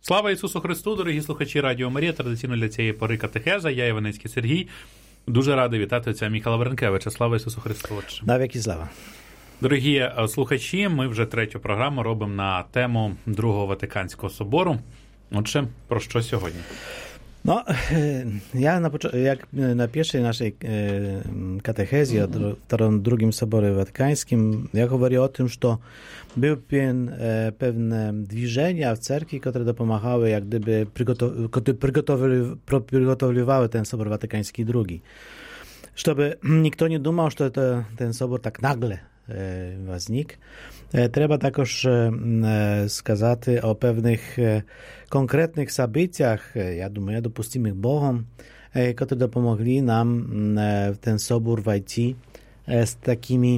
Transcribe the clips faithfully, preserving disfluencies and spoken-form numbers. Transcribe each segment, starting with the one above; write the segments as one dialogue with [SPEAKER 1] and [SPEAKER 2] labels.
[SPEAKER 1] Слава Ісусу Христу, дорогі слухачі Радіо Марія, традиційно для цієї пори катехеза, я Іваницький Сергій. Дуже радий вітати отця Михайла Веренкевича. Слава Ісусу Христу.
[SPEAKER 2] Навіки слава.
[SPEAKER 1] Дорогі слухачі, ми вже третю програму робимо на тему Другого Ватиканського собору. Отже, про що сьогодні?
[SPEAKER 2] No, ja na, jak na pierwszej naszej katechezji o drugim Soborze Watykańskim, ja mówię o tym, że były pewne движenia w cerkwi, które dopomagały, jak gdyby przygotowywały ten Sobor Watykański drugi. Żeby nikt nie думał, że to, ten Sobor tak nagle возник. Треба також сказати о певних конкретних событиях, я думаю, допустимих Богом, які допомогли нам в ten собор войти з такими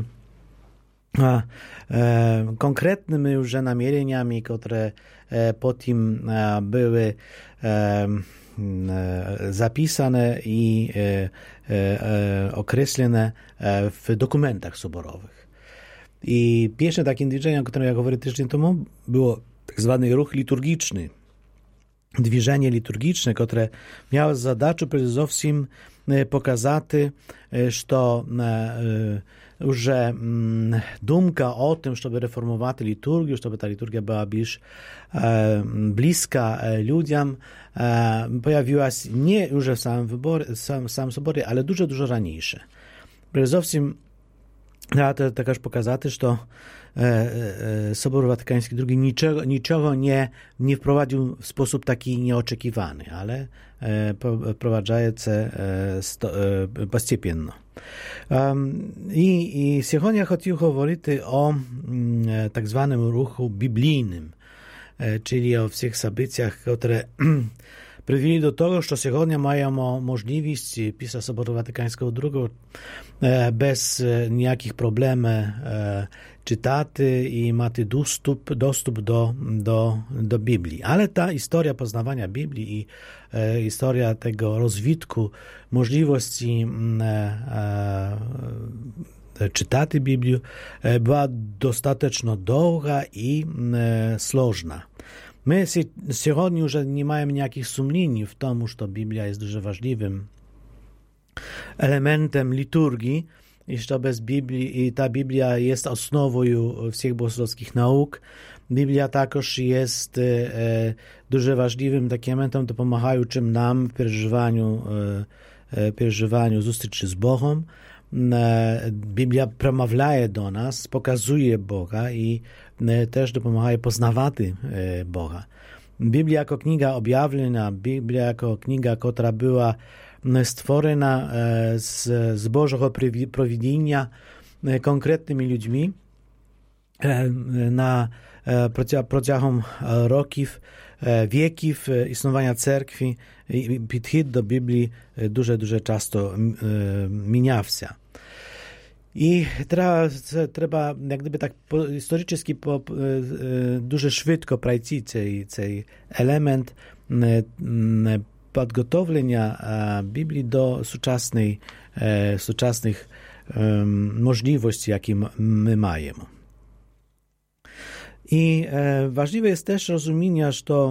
[SPEAKER 2] konkretnymi już namierzeniami, które potem były zapisane i określone w dokumentach soborowych. I pierwsze takie движenie, o którym ja mówię tydzień temu, było tak zwany ruch liturgiczny. Движenie liturgiczne, które miało za zadачу przede wszystkim pokazać, że już думка o tym, żeby reformować liturgię, żeby ta liturgia była bliż, bliska ludziom, pojawiła się nie już w samym wyborze, sam, sam soborze, ale dużo, dużo raniejsze. Przede wszystkim trzeba też pokazać, że Sobor Watykański drugi niczego, niczego nie, nie wprowadził w sposób taki nieoczekiwany, ale wprowadzający postępowo. I, i сьогодні я хотів говорити о так званому руху біблійним, czyli o всіх событиях, które привели до того, що сьогодні маємо можливість після Собору Ватиканського другого без ніяких проблем czytати i mати dostęp, dostęp do, do, do Biblii. Ale ta historia poznawania Biblii i e, historia tego rozwitku możliwości e, e, czytać Biblię e, była dostatecznie długa i e, slożna. My сегодня już nie mamy ніяких сумнівів w tym, że Biblia jest дуже важливим elementem liturgii, i że bez Biblii, i ta Biblia jest osnową wszystkich bogosłowskich nauk. Biblia także jest e, дуже ważliwym takim elementem dopomagaючим nam w przeżywaniu, e, przeżywaniu zустрічі z Bogiem. E, Biblia przemawia do nas, pokazuje Boga i e, też dopomaga poznawać e, Boga. Biblia jako kniga objawienia, Biblia jako kniga, która była stworzona z, z Bożego prowidzenia konkretnymi ludźmi na протягом років, віків існування церкви, підхід до Біблії дуже-дуже часто мінявся. I trzeba, trzeba jak gdyby tak historycznie po, дуже szybko przejść ten element podgotowienia Biblii do współczesnej, współczesnych możliwości, jakie my mamy. I ważne jest też rozumienie, że to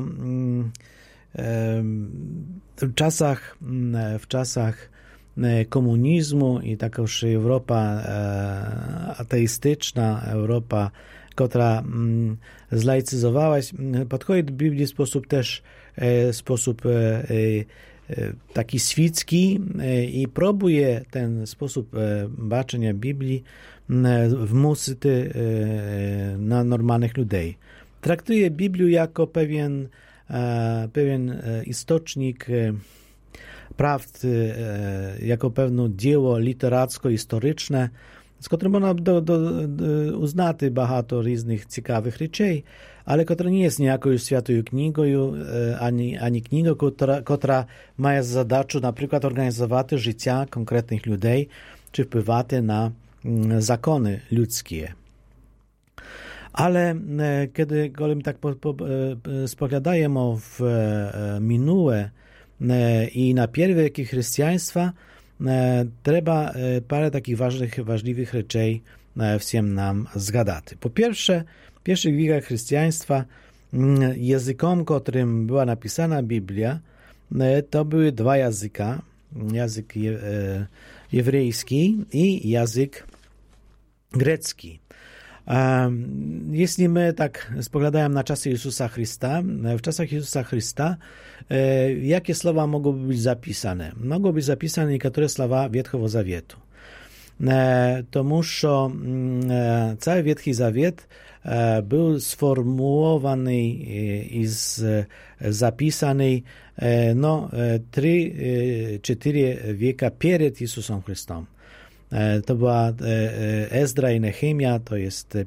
[SPEAKER 2] w czasach, w czasach komunizmu i takoż Europa ateistyczna, Europa, która zlaicyzowała się, podchodzi do Biblii w sposób też sposób taki świecki i próbuje ten sposób baczenia Biblii wmusić na normalnych ludzi. Traktuje Biblię jako pewien, pewien istocznik prawdy, jako pewne dzieło literacko-historyczne, z którym można do, do, do uznać багато różnych ciekawych rzeczy, ale która nie jest niejaką świętą knigą, ani, ani knigą, która, która ma za zadачу, na przykład, organizować życia konkretnych ludzi, czy wpływać na zakony ludzkie. Ale kiedy my tak po, po, spoglądamy w minłe i na pierwsze chrześcijaństwa, trzeba parę takich ważnych, ważliwych rzeczy wszystkim nam zgadać. Po pierwsze, w pierwszych wiekach chrześcijaństwa językom, którym była napisana Biblia, to były dwa języka, język je, e, jewryjski i język grecki. Jeśli my tak spoglądamy na czasy Jezusa Chrysta, w czasach Jezusa Chrysta, jakie słowa mogą być zapisane? Mogą być zapisane niektóre słowa Wietchego Zawietu. Тому що cały Wietchi Zawiet był sformułowany i zapisany no, trzy cztery wieka przed Jezusem Chrystusem. To była Ezdra i Nehemia, to jest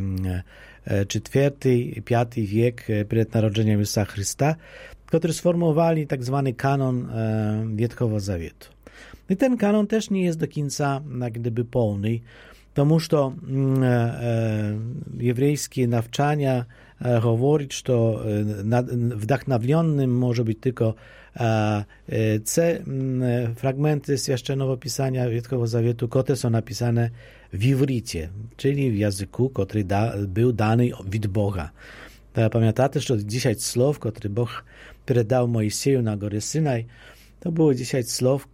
[SPEAKER 2] czwarty, piąty wiek przed narodzeniem Jezusa Chrysta, którzy sformułowali tak zwany kanon Wietchego Zawietu. I ten kanon też nie jest do końca jak gdyby pełny, тому що jewryjskie nawczania mówi, że wdachновленnym może być tylko te fragmenty Świętego Pisania Wietchego Zawietu, które są napisane w iwricie, czyli w języku, który da, był dany od Boga. Pamiętacie, że dziesięć słów, które Bóg przedał Mojsieju na górze Synaj, to było dziesięć słów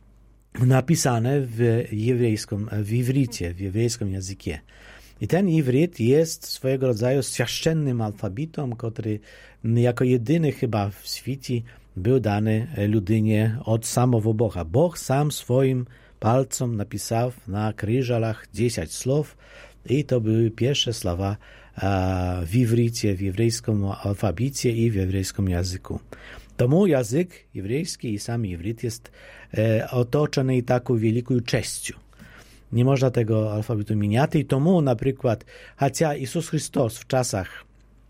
[SPEAKER 2] napisane w jewryjskim, w iwricie, w jewryjskim języku. I ten iwrit jest swojego rodzaju świętym alfabetem, który jako jedyny chyba w świecie był dany ludynie od samego Boga. Bóg sam swoim palcem napisał na krzyżach dziesięć słów i to były pierwsze słowa w iwricie, w jewryjskim alfabecie i w jewryjskim języku. Tomu język jewryjski i sam iwrit jest e, otoczony taką wielką cześcią. Nie można tego alfabetu zmieniać i tomu na przykład, chociaż Jezus Chrystus w czasach,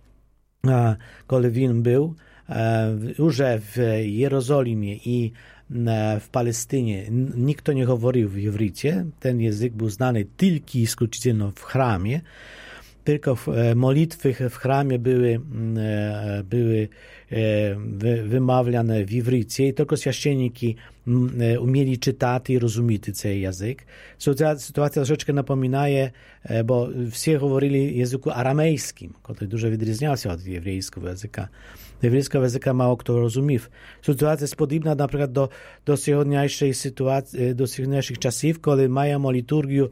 [SPEAKER 2] a, kiedy On był a, już w Jerozolimie i a, w Palestynie, nikt nie mówił w iwricie, ten język był znany tylko i wyłącznie w chramie, tylko modlitwy w chramie były, były wymawiane w iwricie i tylko święcieniki umieli czytać i rozumieć ten język. Sytuacja troszeczkę napominaje, bo wszyscy mówili w języku aramejskim, który dużo wyróżniał się od jewryjskiego języka. Jewryjskiego języka mało kto rozumiał. Sytuacja jest podobna na przykład do, do dzisiejszej sytuacji, do dzisiejszych czasów, kiedy mają liturgię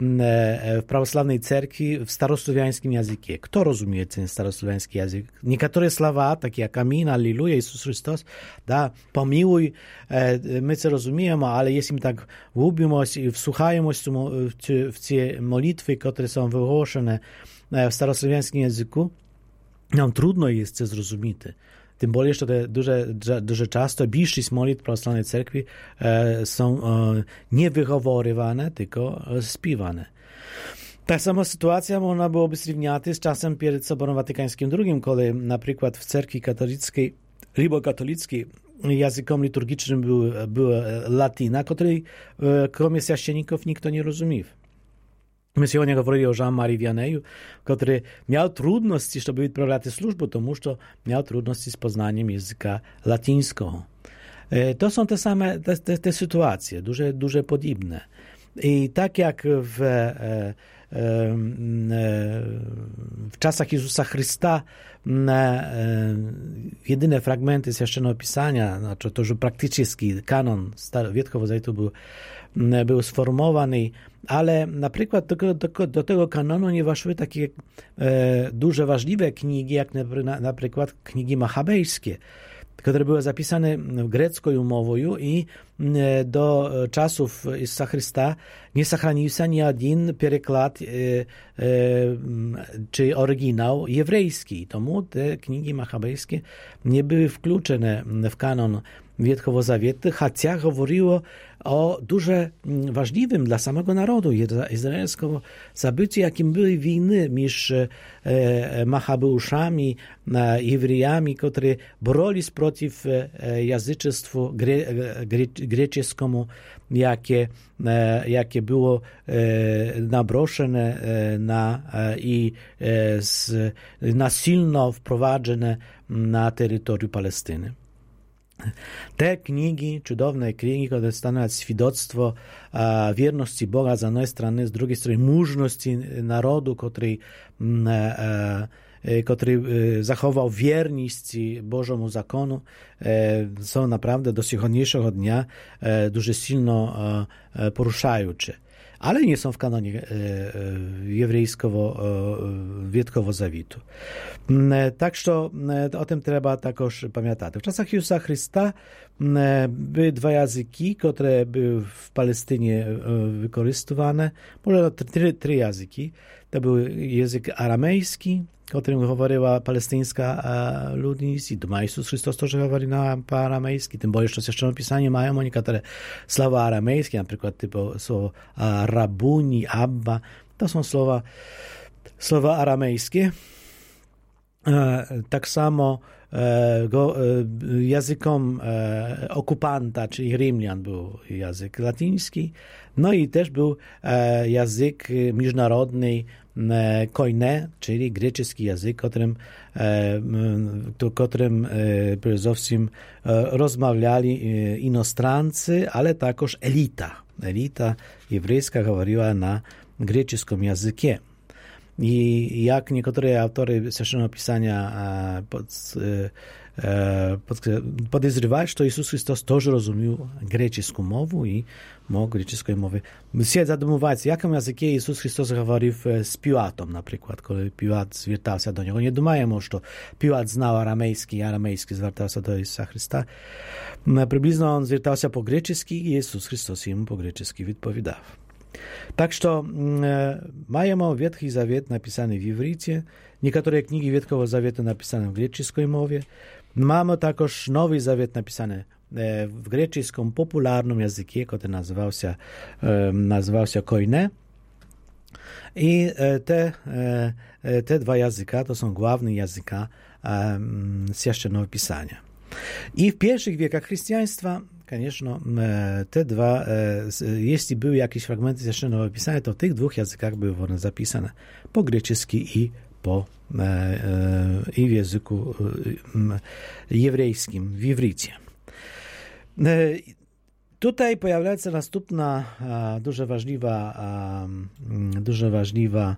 [SPEAKER 2] w prawosławnej cerkwi w starosłowiańskim języku. Kto rozumie ten starosłowiański język? Niektóre słowa, takie jak amin, alleluja, Jezus Chrystus, da, pomiłuj, my to rozumiemy, ale jeśli my tak lubimy i wsłuchajmy się w te modlitwy, które są wygłoszone w starosłowiańskim języku, nam trudno jest to zrozumieć. Tym bardziej, że duże, duże często większość modlitw prawosławnej cerkwi e, są e, nie wychowywane, tylko śpiewane. Ta sama sytuacja można byłoby zrównać z czasem przed Soborem Watykańskim drugim, kiedy na przykład w cerkwi katolickiej, rybokatolickiej, językiem liturgicznym był, był latyna, której kromie święcieników nikt nie rozumiał. My сегодня говорили o Jean-Marie Vianney, który miał trudności, żeby wyprawiać służbę, тому że miał trudności z poznaniem języka łacińskiego. To są te same te, te, te sytuacje, duże, duże podobne. I tak jak w, w czasach Jezusa Chrysta jedyne fragmenty Świętego Pisania, znaczy to już praktycznie kanon Wietchego Zawietu był, był sformułowany, ale na przykład do, do, do tego kanonu nie weszły takie e, duże, ważliwe księgi, jak na, na przykład księgi machabejskie, które były zapisane grecką mową i e, do czasów Jezusa Chrysta nie zachronił się ani jeden przekład e, e, czy oryginał jewryjski. Tomu te księgi machabejskie nie były wkluczone w kanon Wietchego Zawietu, chociaż mówiło o duże ważliwym dla samego narodu izraelskiego zabyciu, jakim były wojny między e, Machabeuszami, e, Jewryjami, którzy boroli przeciw e, języczestwu gre, gre, greckiemu, jakie, e, jakie było e, nabroszone e, na, e, i e, z, nasilno wprowadzone na terytorium Palestyny. Te księgi, cudowne księgi, które stanowią świadectwo a, wierności Boga z jednej strony, z drugiej strony mężności narodu, który a, który zachował wierność Bożemu zakonu, są naprawdę do dzisiejszego dnia дуже silno poruszajuće. Ale nie są w kanonie jewryjskowo-wietkowo zawitu. Tak, że o tym trzeba także pamiętać. W czasach Jezusa Chrysta były dwa języki, które były w Palestynie wykorzystywane. Może trzy, trzy języki. To był język aramejski, którym mówiła palestyńska ludność i doma Jezus Chrystus też mówi na aramejski, tym bardziej, że jeszcze napisanie mają oni niektóre słowa aramejskie, na przykład typu słowo rabuni, abba, to są słowa, słowa aramejskie. Tak samo go, językiem okupanta, czyli Rzymian, był język latyński, no i też był język międzynarodny, koine, czyli grecki język, którym, którym przede rozmawiali inostrancy, ale także elita. Elita jewryjska mówiła na greckim języku. I jak niektóre autory Świętego Pisania pod, pod, podejrzewają, że Jezus Chrystus też rozumiał grecką mowę i mógł greckiej mowy. Się zadumować, jakim językiem Jezus Chrystus mówił z Piłatem, na przykład, kiedy Piłat zwracał się do niego. Nie думаємо, że Piłat znał aramejski i aramejski zwracał się do Jezusa Chrysta. Przybliżno on zwracał się po grecki i Jezus Chrystus jemu po grecki odpowiadał. Tak, że e, mamy Wietki Zawiet napisany w iwrycie, niektóre księgi Wietkowo Zawietu napisane w greckiej mowie. Mamy także Nowy Zawiet napisany e, w greckim popularnym języku, który nazywał się, e, nazywał się koine. I e, te, e, te dwa języka to są główne języka e, Świętego Pisania. I w pierwszych wiekach chrześcijaństwa, конечно, te dwa, jeśli były jakieś fragmenty Świętego Pisania, to w tych dwóch językach były one zapisane po grecki i po i w języku jewryjskim, w iwrycie. Tutaj pojawia się następna дуже ważliwa, дуже ważliwa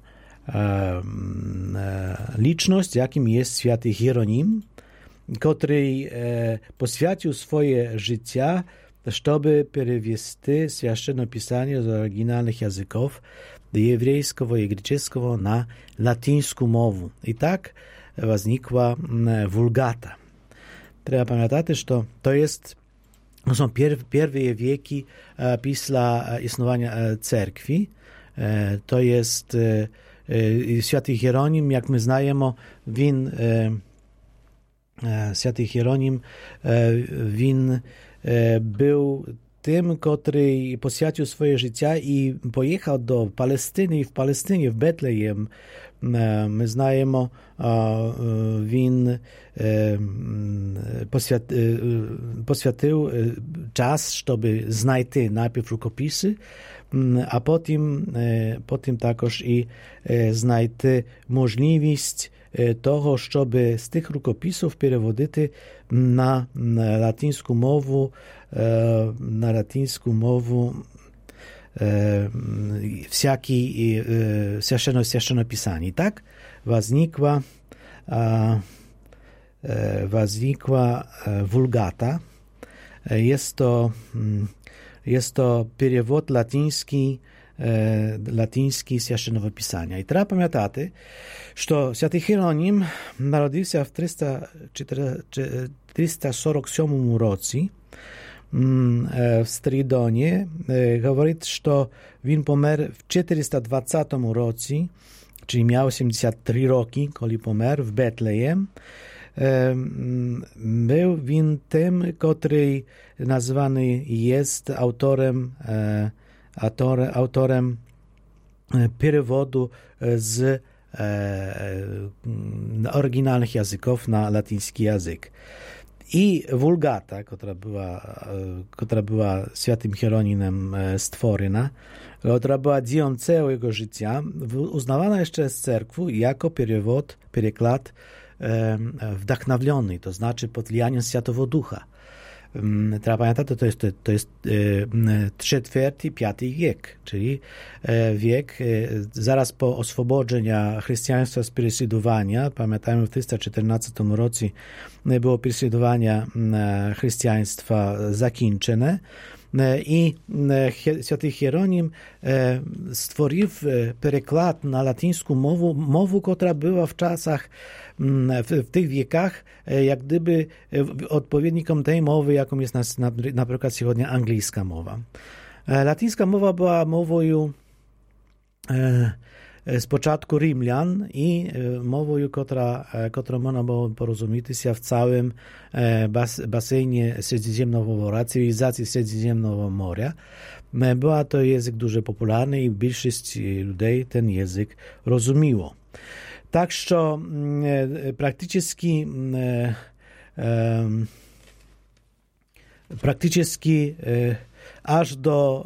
[SPEAKER 2] liczność, jakim jest święty Hieronim, który e, poświęcił swoje życie, żeby przewieźć Święte Pisanie z oryginalnych języków jewryjskiego i greckiego na latyńską mowę. I tak wznikła Wulgata. Trzeba pamiętać, że to jest to są pier, pierwsze wieki e, pisla istnienia e, cerkwi. E, to jest e, e, Święty Hieronim, jak my znajemy, win e, Święty Hieronim, win był tym, który poświęcił swoje życie i pojechał do Palestyny i w Palestynie, w Betlejem. My znajemy, win poświęcił czas, żeby znaleźć najpierw rukopisy, a potem, potem także i znaleźć możliwość того, żeby z tych rukopisów przewodzić na, na latyńską mowę, na latyńską mowę всякие священно священно Pisanie. Tak wznikła wznikła Wulgata. Jest to jest to przewód latyński latyński Świętego Pisania. I trzeba pamiętać, że Święty Hieronim narodził się w trzysta czterdzieści siódmym roku w Stridonie. Mówi, że on pomer w czterysta dwudziestym roku, czyli miał osiemdziesiąt trzy roki, kiedy pomer w Betlejem. Był on tym, który nazwany jest autorem Autor, autorem przewodu z e, oryginalnych języków na latyński język. I Wulgata, która była, która była Świętym Hieronimem stworzona, która była dziełem całego życia, uznawana jeszcze z cerkwu jako przewód, przekład e, wdachnowiony, to znaczy pod wlijaniem Świętego Ducha. Trzeba pamiętać, to jest, to jest czwarty, piąty wiek, czyli wiek zaraz po oswobodzeniu chrześcijaństwa z prześladowania. Pamiętajmy, w tysiąc czternastym roku było prześladowanie chrześcijaństwa zakończone. I święty Hieronim stworzył przekład na łacińską mowę, mowę, która była w czasach, w, w tych wiekach, jak gdyby odpowiednikiem tej mowy, jaką jest na, na, na przykład сегодня angielska mowa. Łacińska mowa była mową z początku Римлян i mową, która, którą można było porozumieć się w całym bas, basenie Śródziemnego, cywilizacji Śródziemnego Morza. Była to język дуже popularny i większość ludzi ten język rozumiło. Tak, że praktycznie praktycznie aż do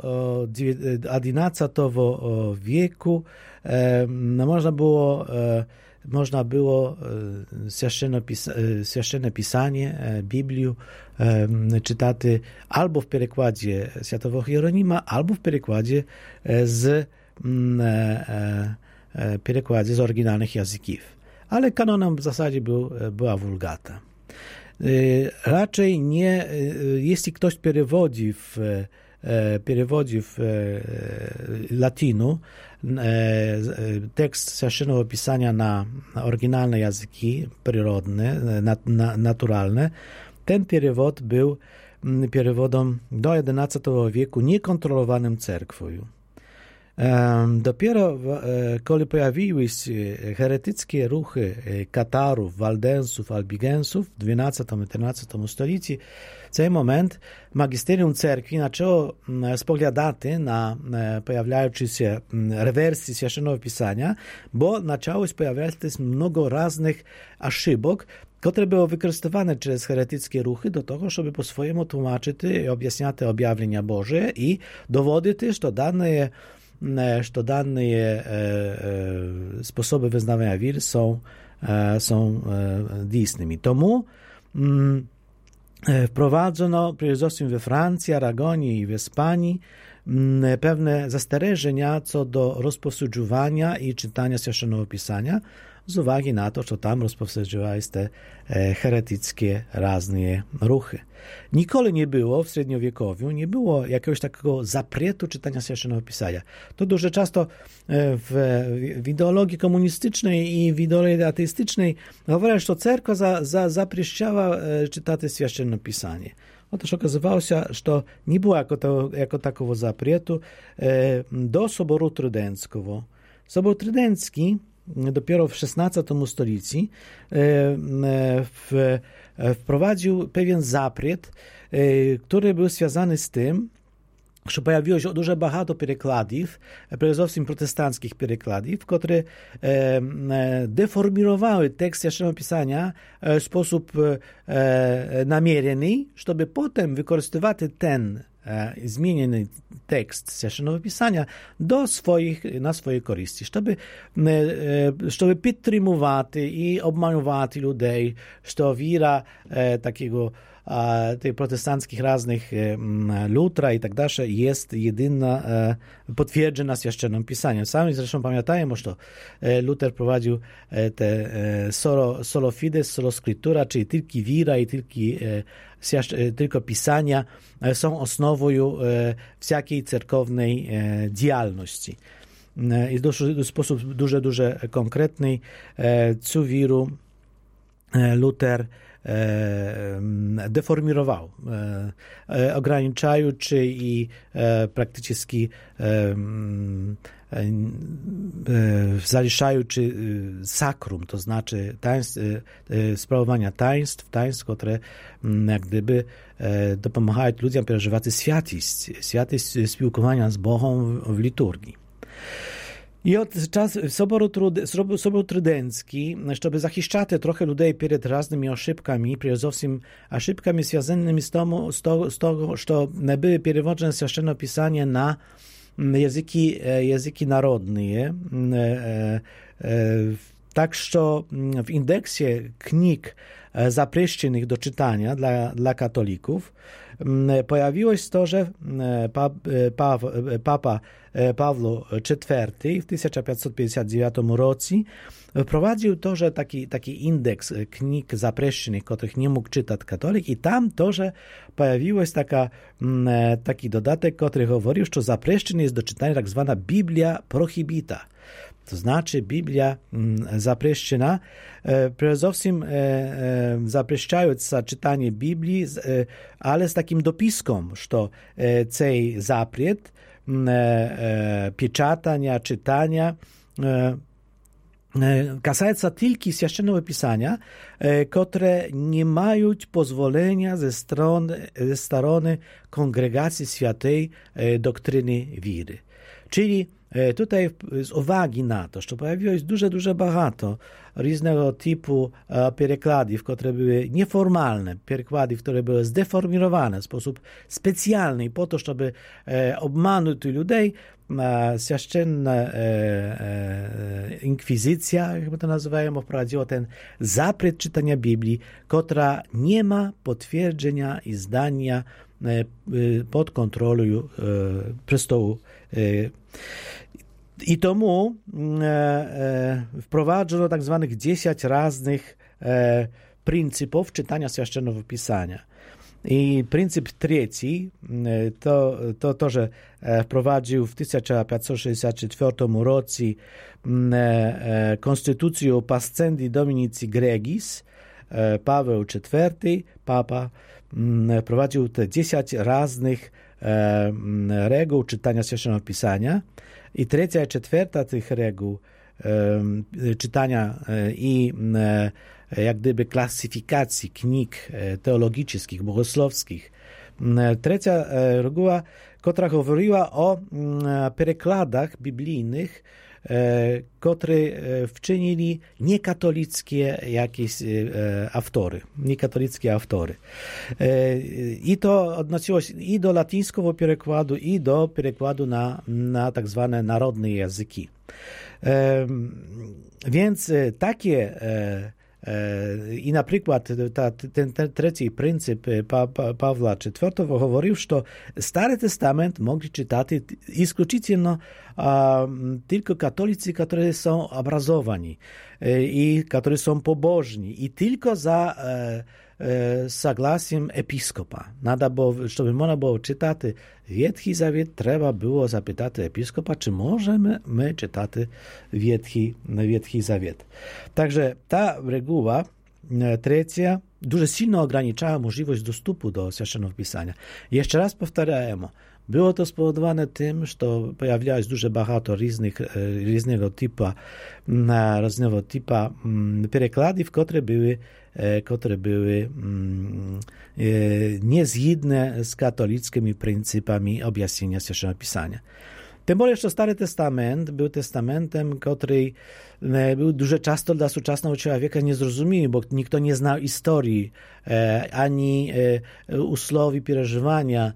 [SPEAKER 2] jedenastego wieku no, można było można było święcone, pisa, święcone pisanie, Biblię czytać albo w przekładzie świętego Hieronima, albo w przekładzie z przekładzie z oryginalnych języków. Ale kanonem w zasadzie był, była Wulgata. Raczej nie, jeśli ktoś przewodzi w przewodzi w latinu tekst święconego pisania na oryginalne języki przyrodne, naturalne, ten przewód był przewodem do jedenastego wieku niekontrolowanym cerkwią. Dopiero kiedy pojawiły się heretyckie ruchy Katarów, Waldensów, Albigensów w dwunastym i trzynastym stuleciu, w ten moment magisterium cerkwi zaczęło spoglądać na pojawiające się rewersje święconego pisania, bo zaczęło się pojawiać mnogo różnych aszybok, które były wykorzystywane przez heretyckie ruchy do tego, żeby po swojemu tłumaczyć i objaśniać objawienia Boże i dowody też, że dane że dane e, e, sposoby wyznawania wiary są, e, są e, istnymi. Tomu mm, e, wprowadzono przede wszystkim we Francji, Aragonii i w Hiszpanii m, pewne zastrzeżenia co do rozpowsюджування i czytania święconego pisania, z uwagi na to, że tam rozpowsюджувались te e, heretyckie różne ruchy. Nigdy nie było w średniowiekowiu, nie było jakiegoś takiego zaprzetu czytania święconego pisania. To дуже często w, w ideologii komunistycznej i w ideologii ateistycznej mówią, że cerkwa za, za, zaprzeszczała czytać święcone pisanie. Otóż okazywało się, że nie było jako, to, jako takiego zaprzetu do Soboru Trydenckiego. Sobor Trydencki dopiero w szesnastym stuleciu wprowadził pewien zapret, który był związany z tym, że pojawiło się dużo bardzo przekładów, przede wszystkim protestanckich przekładów, które deformowały tekst święconego pisania w sposób namierzony, żeby potem wykorzystywać ten zmieniony tekst święconego pisania do swoich, na swoje korzyści, żeby, żeby podtrzymywać i obmanować ludzi, że wiara takiego tych protestanckich różnych Lutra i tak dalej jest jedyna potwierdzona święconym pisaniem. Sami zresztą pamiętają, że Luther prowadził te solo, solo fides, solo scriptura, czyli tylko wiara i tylko, tylko pisania są osnową wszelkiej cerkownej działalności. Jest w sposób дуже, дуже konkretny co wiru Luther deformirował, ograniczając i praktycznie zaliczając sakrum, to znaczy taństw, sprawowania taństw, taństw, które jak gdyby dopomagają ludziom przeżywać świętość, świętość spółkowania z Bogiem w liturgii. I od czasu Soboru, Sobor Trydencki, żeby zachiszczać trochę ludzi przed różnymi oszybkami, przede wszystkim oszybkami związanymi z tego, z tego, z tego że były przewodzone święcone pisanie na języki, języki narodne. Tak, że w indeksie knig zapryszczonych do czytania dla, dla katolików, pojawiło się to, że pap, pap, Papa Pawlo czwarty w tysiąc pięćset pięćdziesiątym dziewiątym roku wprowadził to, że taki, taki indeks knig zapryszczonych, których nie mógł czytać katolik, i tam to, że pojawiło się taka, taki dodatek, który mówił, że zapryszczony jest do czytania tak zwana Biblia prohibita. To znaczy Biblia zapryszczona, przede wszystkim zapryszczając czytanie Biblii, ale z takim dopiskiem, że цей запрет pieczatania, czytania kасается tylko święconego pisania, które nie mają pozwolenia ze strony, ze strony Kongregacji Świętej Doktryny Wiry. Czyli tutaj z uwagi na to, że pojawiło się duże, duże bahato różnego typu przekładów, które były nieformalne, przekłady, które były zdeformowane w sposób specjalny po to, żeby obmanuć ludzi, święcenna inkwizycja, jak to nazywamy, wprowadziła ten zapret czytania Biblii, która nie ma potwierdzenia i zdania pod kontrolą prestołu. I tomu e, e, wprowadzono tak zwanych dziesięć różnych e, pryncypów czytania Święconego Pisania. I pryncyp trzeci e, to, to, to, że e, wprowadził w tysiąc pięćset sześćdziesiątym czwartym roku e, e, konstytucję Pascendi Dominici Gregis, e, Paweł czwarty, Papa, e, wprowadził te dziesięć różnych e, reguł czytania Święconego Pisania. I trzecia i czwarta tych reguł e, czytania e, i e, jak gdyby klasyfikacji knig e, teologicznych, bogosłowskich. E, trzecia e, reguła, która mówiła o e, przekładach biblijnych, e, które e, wczynili niekatolickie jakieś e, autory, niekatolickie autory. E, I to odnosiło się i do łacińskiego przekładu, i do przekładu na, na tak zwane narodne języki. E, więc takie e, I na przykład ta, ten, ten trzeci pryncyp pa, pa, Pawła czwartego mówił, że Stary Testament mogli czytać исключительно a, tylko katolicy, którzy są obrazowani i którzy są pobożni i tylko za e, e, согласием episkopa. Nada było, żeby można było czytać Wietchi Zawiet, trzeba było zapytać episkopa, czy możemy my czytać Wietchi, Wietchi Zawiet. Także ta reguła trzecia дуже silno ograniczała możliwość dostępu do Święconego Pisania. Jeszcze raz powtarzamy, było to spowodowane tym, że pojawiało się duże bahato różnych, różnego typu, różnego typu przekładów, które były, które były niezgodne z katolickimi pryncypami objaśnienia Święconego Pisania. Tym bardziej, że Stary Testament był testamentem, który był dużo często dla współczesnego człowieka niezrozumiały, bo nikt nie znał historii, ani usłowi przeżywania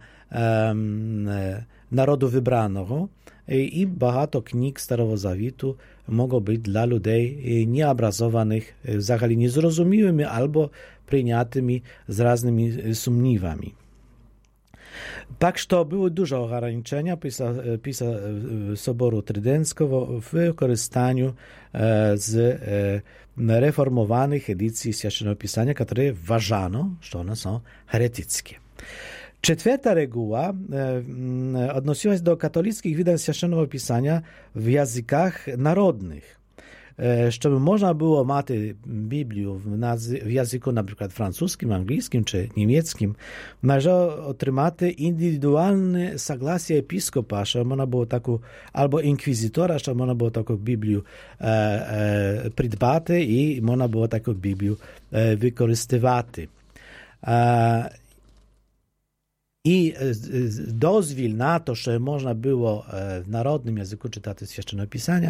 [SPEAKER 2] narodu wybranego i bahato knig Starego Zawietu mogło być dla ludzi nieobrazowanych, w zasadzie niezrozumiałymi albo przyjętymi z różnymi sumniwami. Tak, że było dużo ograniczenia pisa, pisa Soboru Trydenckiego w korzystaniu z reformowanych edycji Święconego Pisania, które uważano, że one są heretyckie. Czwarta reguła odnosiła się do katolickich wydań Święconego Pisania w językach narodnych. Żeby można było mieć Biblię w, w języku na przykład francuskim, angielskim czy niemieckim, należało otrzymać indywidualne согласие episkopa, żeby można było taką, albo inkwizytora, żeby można było taką Biblię e, e, przydbać i można było taką Biblię e, wykorzystywać. E, I dozwól na to, że można było w narodnym języku czytać Święconego Pisania,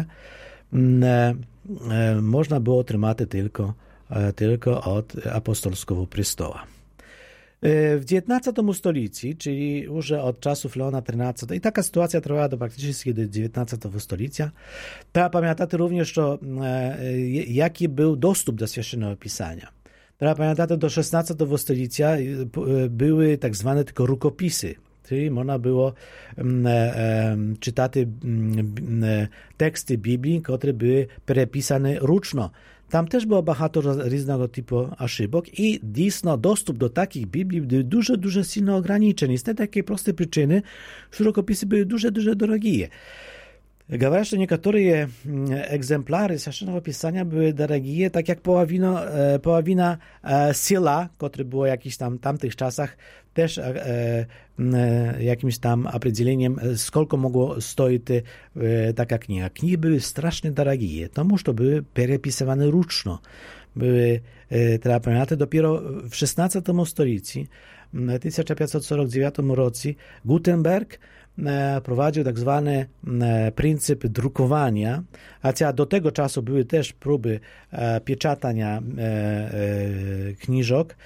[SPEAKER 2] można było otrzymać tylko, tylko od apostolskiego prestoła. W dziewiętnastym stuleciu, czyli już od czasów Leona trzynastego, i taka sytuacja trwała do praktycznie do dziewiętnastego stulecia, to pamiętacie również, że, jaki był dostęp do Święconego Pisania. Треба пам'ятати, до шістнадцятого століття były tak zwane tylko rukopisy. Czyli można było czytać teksty Biblii, które były prepisane ruczno. Tam też było багато różnego typu ошибок i dійсно dostęp do takich Biblii był дуже, дуже silno ograniczony. Z tej takiej prostej przyczyny, że rukopisy były дуже, дуже drogie. Говорят, że niektóre egzemplary Świętego Pisania były drogie, tak jak połowina, połowina sela, które było jakiś tam tamtych czasach, też e, e, jakimś tam określeniem, skolko mogło stoić e, taka kniha. Knihy były strasznie drogie, тому że były przepisywane ruczno. Były, e, trzeba pamiętać, dopiero w szesnastym stuleciu, w tysiąc pięćset czterdzieści dziewiątym roku, Gutenberg prowadził tak zwany pryncyp drukowania, a do tego czasu były też próby pieczatania kniżok,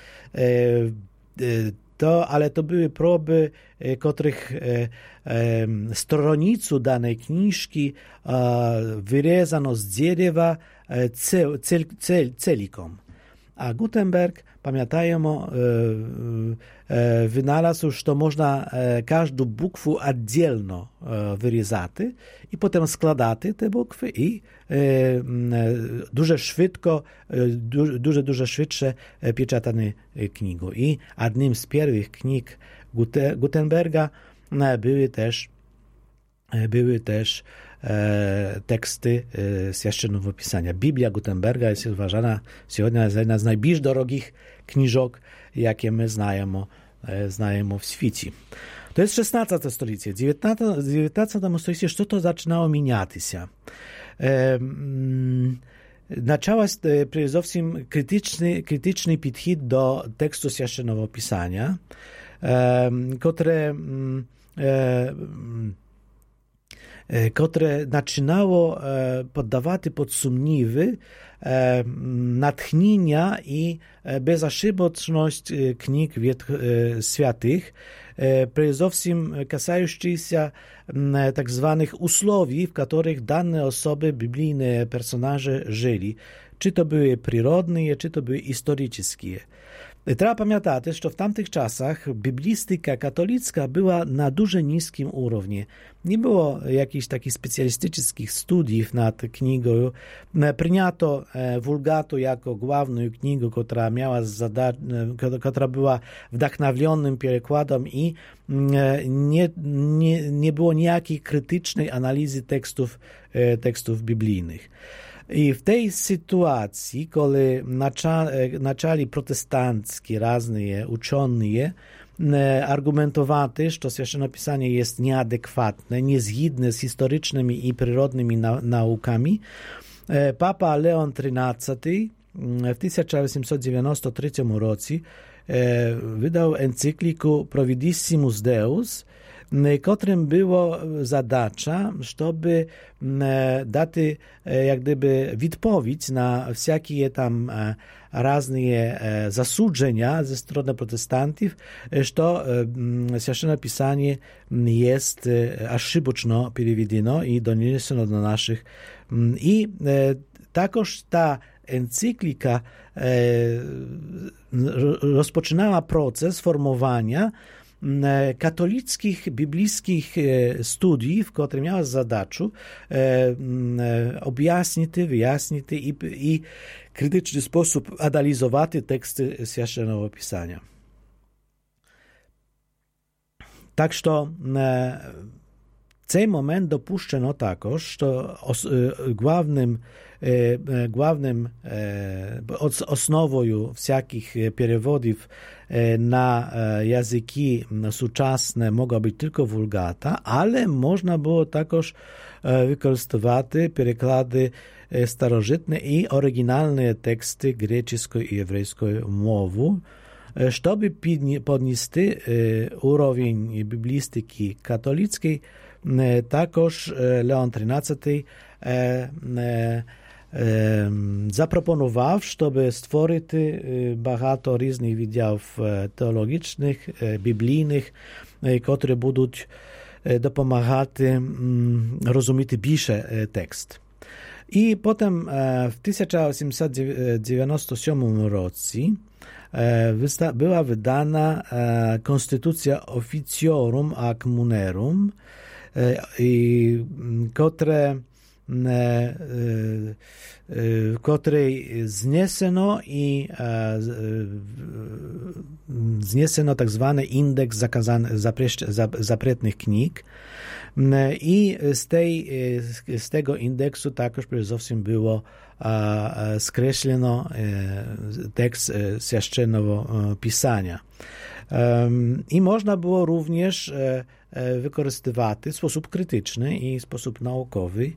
[SPEAKER 2] to, ale to były próby, których stronicę danej kniżki wyrezano z drzewa cel, cel, cel, celiką. A Gutenberg, pamiętajmy, wynalazł, że można każdą bukwę oddzielno wyrezać i potem składać te bukwy i dużo szybko, dużo, dużo szybsze pieczatane knigę. I jednym z pierwszych knig Gutenberga były też były też e, teksty e, Świętego Pisania. Biblia Gutenberga jest uważana сегодня za jedna z najbardziej drogich książek, jakie my znajemy, e, znajemy w świecie. To jest szesnastym stulecie. W dziewiętnastym stuleciu co to zaczynało zmieniać się. E, Zaczęła przede wszystkim krytyczny, krytyczny podchód do tekstu Świętego Pisania, e, które e, które zaczynało poddawać pod sumniwy natchnienia i bezaszybotność knig świętych, przede wszystkim kasających się tak zwanych usłowi, w których dane osoby, biblijne personaże żyli. Czy to były przyrodne, czy to były historyczne. Trzeba pamiętać, że w tamtych czasach biblistyka katolicka była na дуже niskim poziomie. Nie było jakichś takich specjalistycznych studiów nad knigą. Przyjęto Vulgatu jako główną knigę, która miała zada- która była wdachновленnym przekładem i nie, nie, nie było niejakiej krytycznej analizy tekstów, tekstów biblijnych. I w tej sytuacji, kiedy zaczęli protestanckie, różne uczeni argumentować, że Święte Pisanie jest nieadekwatne, niezgodne z historycznymi i przyrodnymi naukami, Papa Leon trzynasty w tysiąc osiemset dziewięćdziesiątym trzecim roku wydał encykliku Providissimus Deus, którym było zadacza, żeby dać jak gdyby odpowiedź na wszelkie tam różne zasudzenia ze strony protestantów, że Święte Pisanie jest ошибочно переведено i doniesione do naszych. I takoż ta encyklika rozpoczynała proces formowania katolickich, biblijskich studiów, które miały zadaczu objaśnić, wyjaśnić i, i krytyczny sposób analizować teksty Świętego Pisania. Tak, że w ten moment dopuszczono takoż, że głównym głównym osnową wszelkich przewodów na języki współczesne mogła być tylko Vulgata, ale można było takoż wykorzystywać przekłady starożytne i oryginalne teksty greckiej i hebrajskiej mowy, żeby podnieść urowień biblistyki katolickiej. Takoż Leon trzynasty zaproponował, żeby stworzyć багато różnych wydziałów teologicznych, biblijnych, które będą dopomagać rozumieć bliższe tekst. I potem w tysiąc osiemset dziewięćdziesiątym siódmym roku była wydana Konstytucja Officiorum ac Munerum, które w której znieseno i znieseno tak zwany indeks zakazany, zapretnych knig i z, tej, z tego indeksu także przede wszystkim było skreślono tekst święconego pisania. I można było również wykorzystywać w sposób krytyczny i w sposób naukowy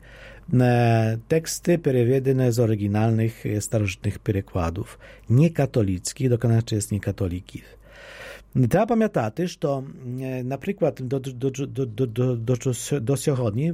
[SPEAKER 2] teksty przewiedzone z oryginalnych starożytnych przekładów, niekatolickich, dokonaczy jest niekatolików. Trzeba pamiętać, że na przykład do, do, do, do, do, do, do сьогодні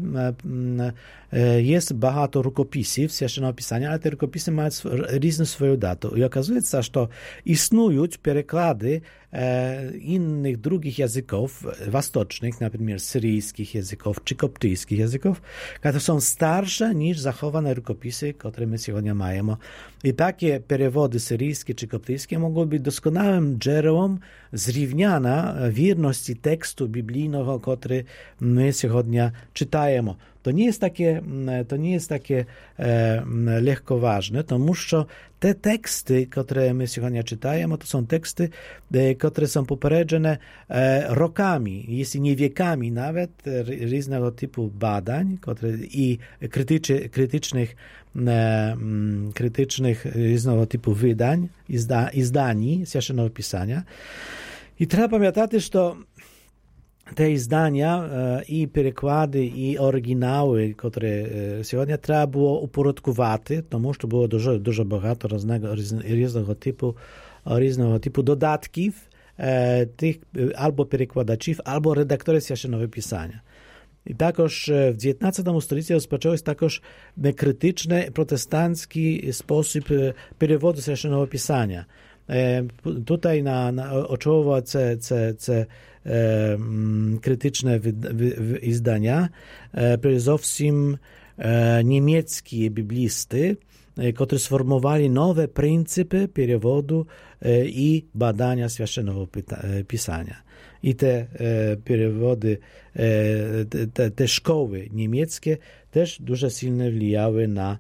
[SPEAKER 2] jest багато рукописів священного писання, ale te rukopisy mają różną swoją datę. I okazuje się, że istnieją przekłady innych drugich języków wastocznych, na przykład syryjskich języków czy koptyjskich języków, które są starsze niż zachowane rukopisy, które my dzisiaj mamy. I takie przewody syryjskie czy koptyjskie mogą być doskonałym źródłem zrówniania wierności tekstu biblijnego, który my dzisiaj czytajemy. To nie jest takie, to nie jest takie e, lekkoważne, тому що te teksty, które my dzisiaj czytajemy, to są teksty, e, które są poprzedzone e, rokami, jeśli nie wiekami nawet, różnego typu badań które, i krytyczy, krytycznych, e, krytycznych różnego typu wydań, izda, izdani święconego pisania. I trzeba pamiętać, że to te zdania i przekłady, i oryginały, które dzisiaj trzeba było uporządkować, тому що było dużo, dużo багато różnego, różnego typu, różnego typu dodatków tych albo przekładaczów, albo redaktorów święconego pisania. I takoż w dziewiętnastym stuleciu rozpoczął się takoż krytyczny, protestancki sposób przewodu święconego pisania. Tutaj na, na oczoło ce, ce, ce e, krytyczne wy, wy, wy, izdania e, przede wszystkim e, niemieckie biblisty, e, którzy sformowali nowe pryncypy przewodu e, i badania święconego pisania. I te e, przewody, e, te, te szkoły niemieckie też dużo silnie wpływały na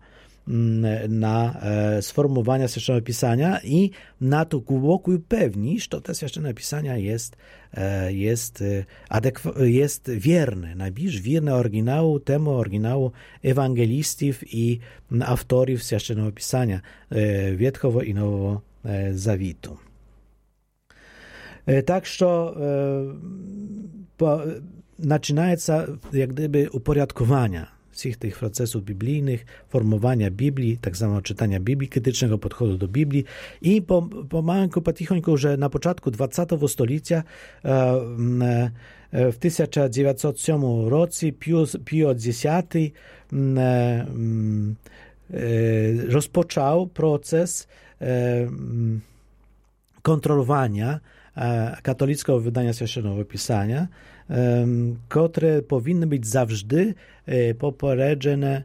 [SPEAKER 2] na e, sformułowania święconego pisania i na to głęboką pewność, że to święcone pisania jest, e, jest, adekwa- jest wierne, najbliżej wierne oryginału, temu oryginału ewangelistów i autorów święconego pisania e, Wietchowego i Nowego e, Zawitu. E, tak, że e, po, zaczynają jak gdyby uporządkowania wszystkich tych procesów biblijnych, formowania Biblii, tak samo czytania Biblii, krytycznego podchodu do Biblii i po, pomalutku, potichonьку, że na początku dwudziestego stulecia w tysiąc dziewięćset siódmym roku Pius, Pio X rozpoczął proces kontrolowania katolickiego wydania święconego pisania, które powinny być zawsze poprzedzone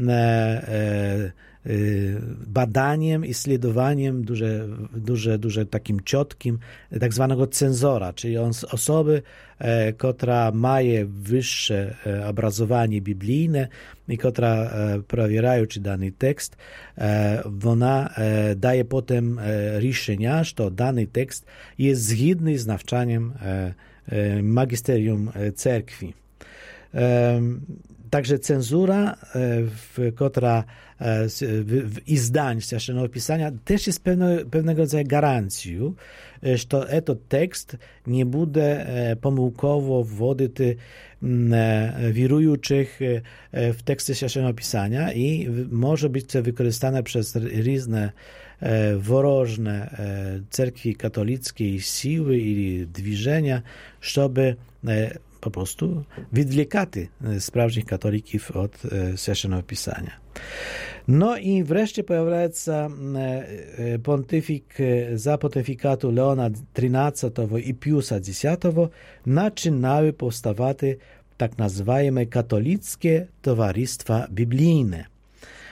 [SPEAKER 2] badaniem i śledowaniem duże, duże, duże takim ciotkim tak zwanego cenzora, czyli on, osoby, która ma wyższe obrazowanie biblijne i która prowierają, czy dany tekst, ona daje potem решenia, że dany tekst jest zgodny z nauczaniem magisterium cerkwi. Także cenzura, która w izdań święconego pisania też jest pewne, pewnego rodzaju gwarancją, że to tekst nie będzie pomyłkowo wwodzić wirujących w teksty święconego pisania i może być to wykorzystane przez różne worożne cerkwi katolickiej siły i dwiżenia, żeby po prostu wydlekać sprawnych katolików od święconego pisania. No i wreszcie pojawia się pontyfik za pontyfikatu Leona trzynastego i Piusa X zaczynały powstawać tak nazwane katolickie towarzystwa biblijne.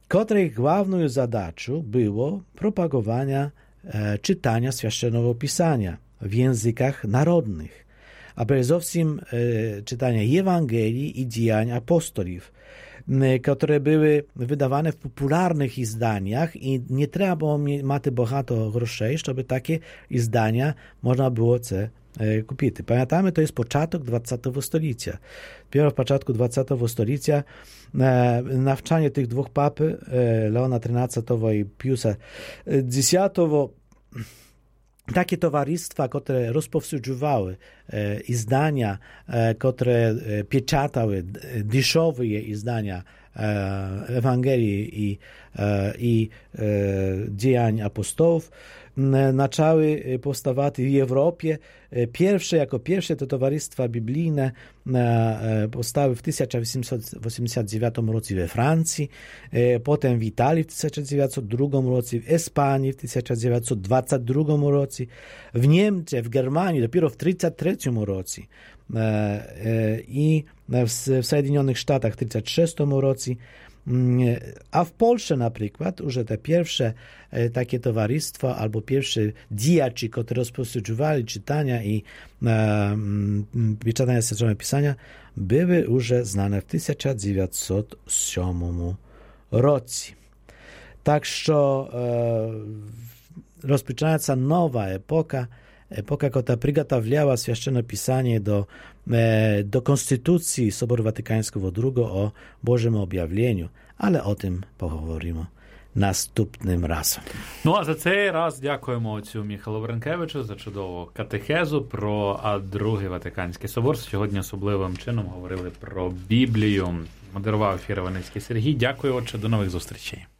[SPEAKER 2] której główną zadачą było propagowanie e, czytania Świętego Pisania w językach narodnych, a przede wszystkim e, czytania Ewangelii i Dzień Apostolów, które były wydawane w popularnych izdaniach i nie trzeba było mieć bogato groszej, żeby takie izdania można było ce kupić. Pamiętamy, to jest początek dwudziestego stulecia. Dopiero w początku dwudziestego stulecia nawczanie tych dwóch papy, Leona trzynastego i Piusa dziesiątego, takie towarzystwa, które rozpowsюджували e, izdania, e, które e, pieczatały dyszowe izdania e, Ewangelii i, e, i e, Dzień Apostołów, zaczęły powstawać w Europie. Pierwsze, jako pierwsze te towarzystwa biblijne powstały w tysiąc osiemset osiemdziesiątym dziewiątym roku we Francji, potem w Italii w tysiąc dziewięćset drugim roku, w Hiszpanii w tysiąc dziewięćset dwudziestym drugim roku, w Niemczech, w Germanii dopiero w tysiąc dziewięćset trzydziestym trzecim roku i w Sojedynionych Stanach w tysiąc dziewięćset trzydziestym roku. A w Polsce na przykład już te pierwsze takie towarzystwa albo pierwsze dziaci, które rozpowsюджували czytania i e, czytania Świętego Pisania, były już znane w tysiąc dziewięćset siódmym roku. Tak, że e, rozpoczyna się nowa epoka, epoka, która przygotowyła Święte Pisanie do, e, do Konstytucji Soboru Watykańskiego drugiego o Bożym Objawieniu, ale o tym poговоримо наступним разом.
[SPEAKER 1] Ну, а за цей раз дякуємо отцю Михайлу Варенкевичу за чудову катехезу про Другий Ватиканський собор. Сьогодні особливим чином говорили про Біблію. Модерував ефір Іваницький Сергій. Дякую, отче, до нових зустрічей.